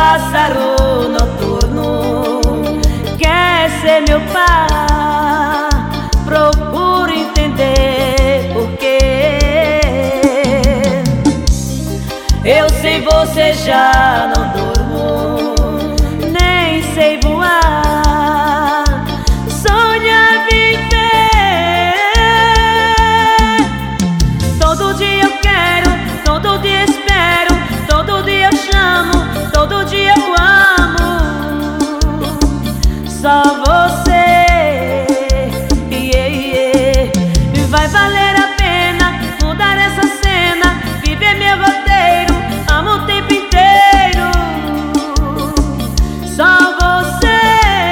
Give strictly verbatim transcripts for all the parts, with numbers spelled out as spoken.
pássaro noturno, quer ser meu par. Procuro entender porquê. Eu sem você já não durmo, nem sei voar. Sonha viver. Todo dia eu quero, todo dia espero, todo dia eu chamo, todo dia eu amo. Só você. Yeah, yeah. Vai valer a pena mudar essa cena, viver meu roteiro, amo o tempo inteiro. Só você.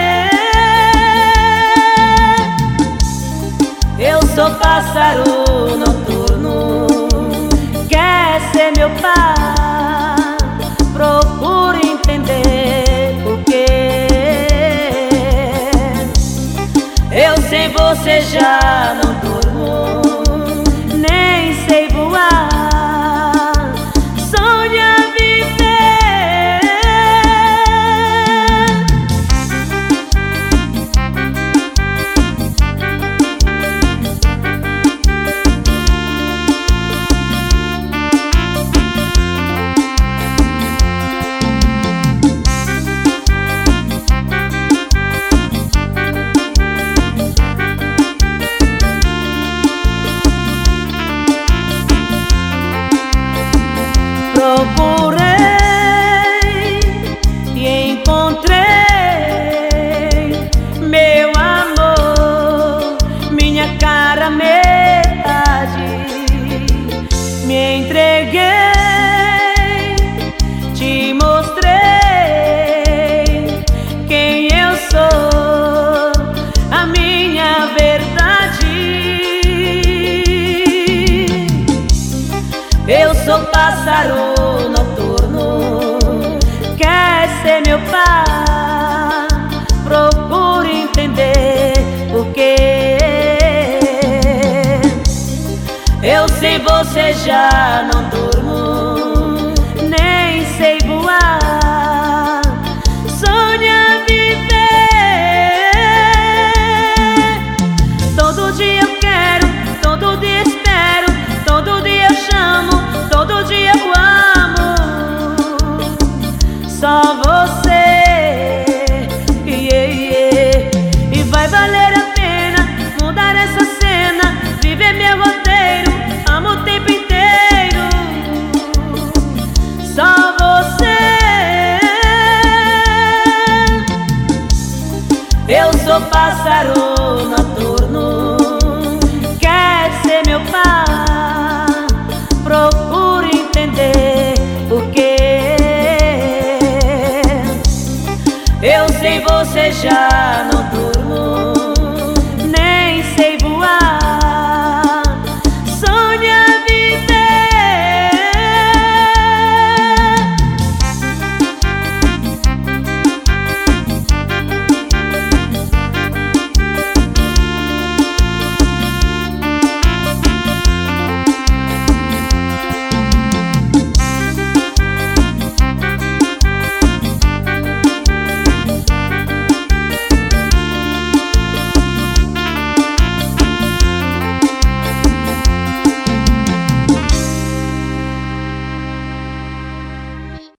Eu sou pássaro noturno, quer ser meu par. Procuro entender porquê. Eu sem você já não durmo, nem sei voar. Sonha viver. Procurei e encontrei meu amor, minha cara metade. Me entreguei, te mostrei quem eu sou, a minha verdade. Eu sou pássaro noturno, quer ser meu par. Procuro entender porquê. Eu sem você já não durmo, nem sei voar. Sonha viver. Todo dia eu quero, todo dia espero, todo dia eu chamo, todo dia eu amo. Só você. Yeah, yeah. E vai valer a pena mudar essa cena, viver meu roteiro, amo o tempo inteiro. Só você. Eu sou pássaro noturno, quer ser meu par. Procuro entender porquê. Eu sem você já não durmo,